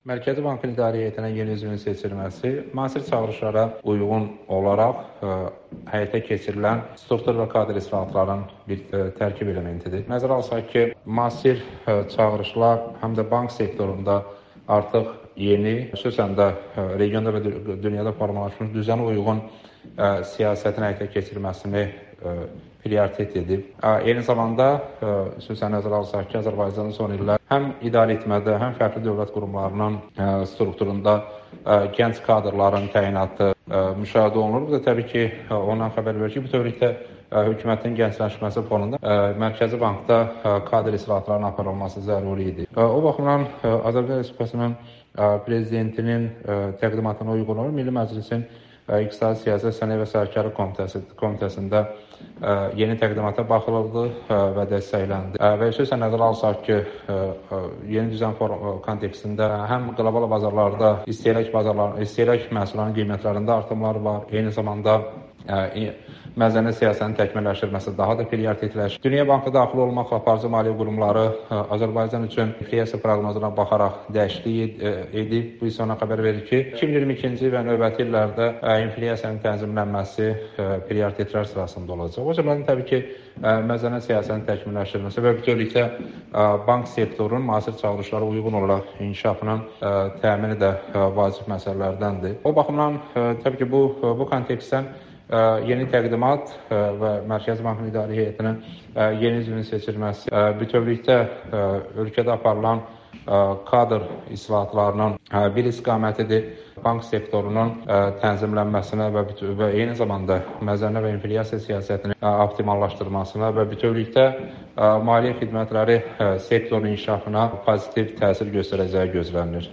Mərkəzi Bankın İdarə Heyətinə yeni üzvün seçilməsi müasir çağırışlara uyğun olaraq həyata keçirilən struktur və kadr islahatlarının bir tərkib elementidir. Nəzərə alsaq ki, müasir çağırışlar həm də bank sektorunda artıq yeni, xüsusən də regionda və dünyada formalaşmış düzənə uyğun siyasətin həyata keçirilməsini prioritet edib. Eyni zamanda xüsusən nəzərə alsaq ki, Azərbaycanın son illər həm idarəetmədə, həm fərqli dövlət qurumlarının strukturunda gənc kadrların təyinatı müşahidə olunur. Bu da təbii ki, ondan xəbər verir ki, bütövlükdə hökumətin gəncləşməsi fonunda Mərkəzi Bankda kadr islahatlarının aparılması zəruri idi. O baxımdan Azərbaycan Respublikasının prezidentinin təqdimatına uyğun olaraq Milli Məclisin İqtisadi Siyasət, Sənaye və Səhmkarlıq Komitəsində yeni təqdimata baxıldı və dəstəkləndi. Və xüsusən nəzərə alsaq ki, yeni düzən kontekstində həm qlobal bazarlarda istehlak məhsullarının qiymətlərində artımlar var, eyni zamanda məzəniyyət siyasətinin təkmilləşdirilməsi daha da prioritetləşir. Dünya Bankı daxil olmaqla aparıcı maliyyə qurumları Azərbaycan üçün inflyasiya proqnozuna baxaraq dəyişiklik edib. Bu isə ona xəbər verir ki, 2022-ci və növbəti illərdə inflyasiyanın tənzimlənməsi prioritetlər sırasında olacaq. O cümlədən təbii ki, məzəniyyət siyasətinin təkmilləşdirilməsi və bütövlükdə bank sektorunun müasir çağırışlara uyğun olaraq inkişafının təmini də vacib məsələlərdəndir. O baxımdan təbii ki, bu kontekstdən yeni təqdimat və Mərkəzi Bankın İdarə Heyətinin yeni üzvünün seçilməsi bütövlükdə ölkədə aparılan kadr islahatlarının bir istiqamətidir. Bank sektorunun tənzimlənməsinə və eyni zamanda məzənnə və inflyasiya siyasətinin optimallaşdırılmasına və bütövlükdə maliyyə xidmətləri sektorunun inkişafına pozitiv təsir göstərəcəyi gözlənilir.